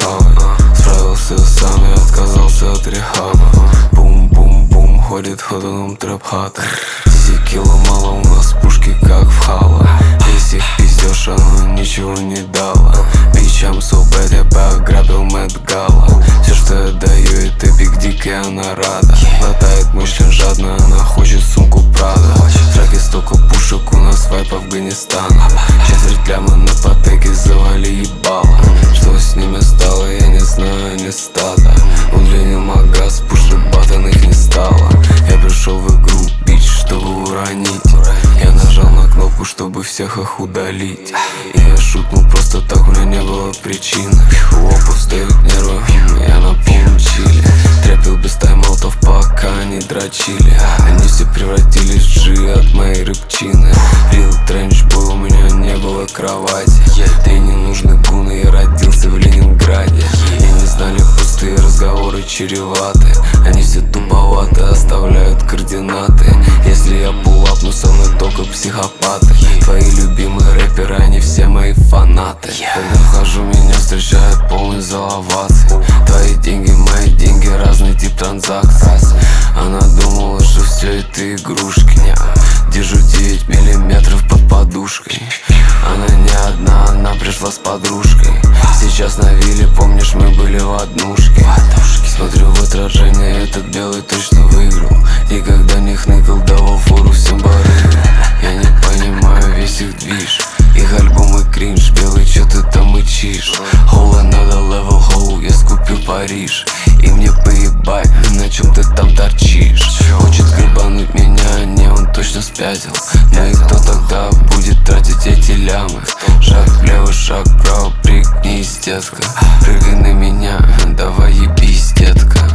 славой. Справился сам, я отказался от рехаба. Бум-бум-бум, ходит ходуном трэп-хата. 10 кило мало, у нас пушки как в Хало. Если их пиздешь, оно ничего не дало. Бичам so bad, я пограбил Мэтт Гала. Все, что я даю, это Биг Дик, и она рада. Глотает мой член жадно, она хочет сумку Прада. В траке столько пушек, у нас вайп Афганистана. Четверть ляма на патеке, завали ебало. Что с ними стало, я не знаю, не стадо. Удлинил магаз, пуши батон, их не стало. Я пришел в игру, бич, чтобы уронить. Я нажал на кнопку, чтобы всех их удалить. И я шутнул просто так, у меня не было причин. У опов встают нервы, я на полном чиле. Трепил без тайм-аутов, пока они дрочили. Они все превратились в G от моей рыбчины. Рил тренчбой, у меня не было кровати. Ты не нужны гуны, я родился в Ленинграде. И не знали, пустые разговоры чреваты. Они все туповаты, оставляют координаты. Если я пулапну, со мной только психопаты. Твои любимые рэперы, они все мои фанаты. Когда вхожу, меня встречает полный зал оваций. Твои деньги, мои деньги, разный тип транзакций. Она думала, что все это игрушки. Держу 9 миллиметров под подушкой. Она не одна, она пришла с подружкой. Сейчас на вилле, помнишь, мы были в однушке. Смотрю в отражение, этот белый точно выиграл. Никогда не хныкал, давал фору всем барыгам. Я не понимаю весь их движ. Их альбомы кринж, белый, чё ты там мычишь? Whole another level, whole, я скупил Париж. И мне поебать, на чем ты там торчишь. Хочет гребануть меня, не, он точно спятил. Ну и кто тогда будет тратить эти лямы? Шаг влево, шаг вправо, пригнись, детка. Прыгай на меня, давай ебись, детка.